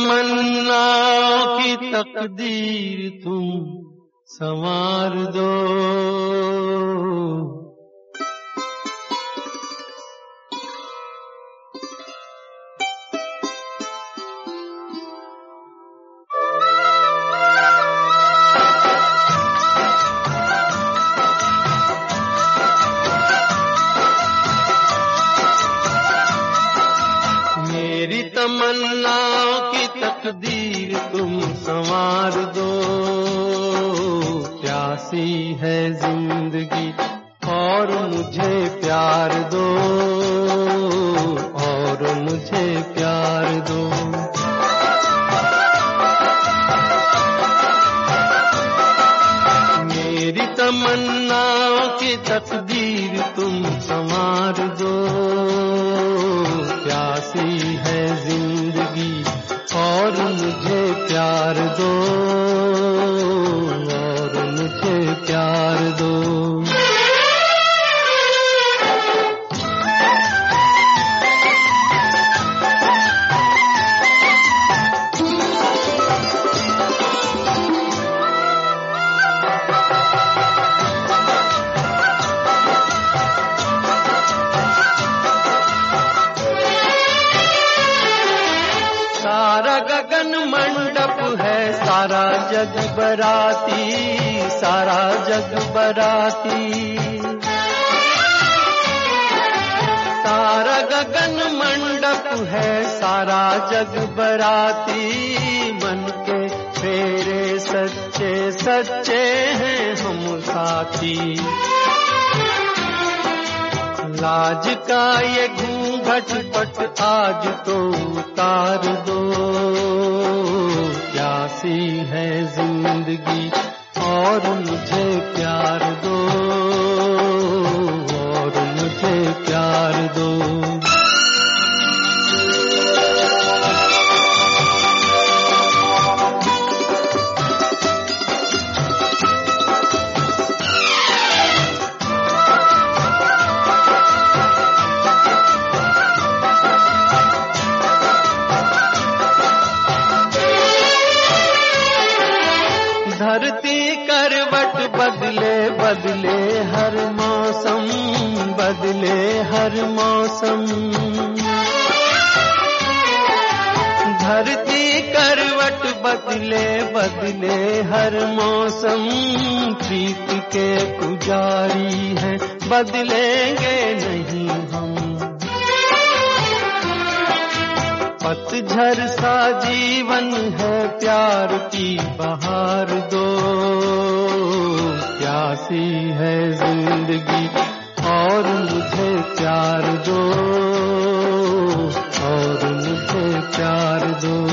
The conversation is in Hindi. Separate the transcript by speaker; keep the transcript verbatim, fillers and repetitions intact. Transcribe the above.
Speaker 1: तमन्ना की तकदीर तुम संवार दो। मेरी तमन्ना की तकदीर तुम संवार दो। प्यासी है जिंदगी और मुझे प्यार दो, और मुझे प्यार दो। मेरी तमन्ना की तकदीर तुम संवार दो। प्यासी है जिंदगी और मुझे प्यार दो, और मुझे प्यार दो। सारा गगन मंडप है, सारा जग बराती, सारा जग बराती। सारा गगन मंडप है, सारा जग बराती। मन के फेरे सच्चे सच्चे हैं हम साथी। लाज का ये घूंघट पट आज तो उतार दो। प्यासी है जिंदगी और मुझे प्यार दो, और मुझे प्यार दो। धरती करवट बदले बदले हर मौसम, बदले हर मौसम। धरती करवट बदले बदले हर मौसम। प्रीत के पुजारी हैं, बदलेंगे नहीं हम। पतझर सा जीवन है, प्यार की बहार दो। प्यासी है जिंदगी और मुझे प्यार दो, और मुझे प्यार दो।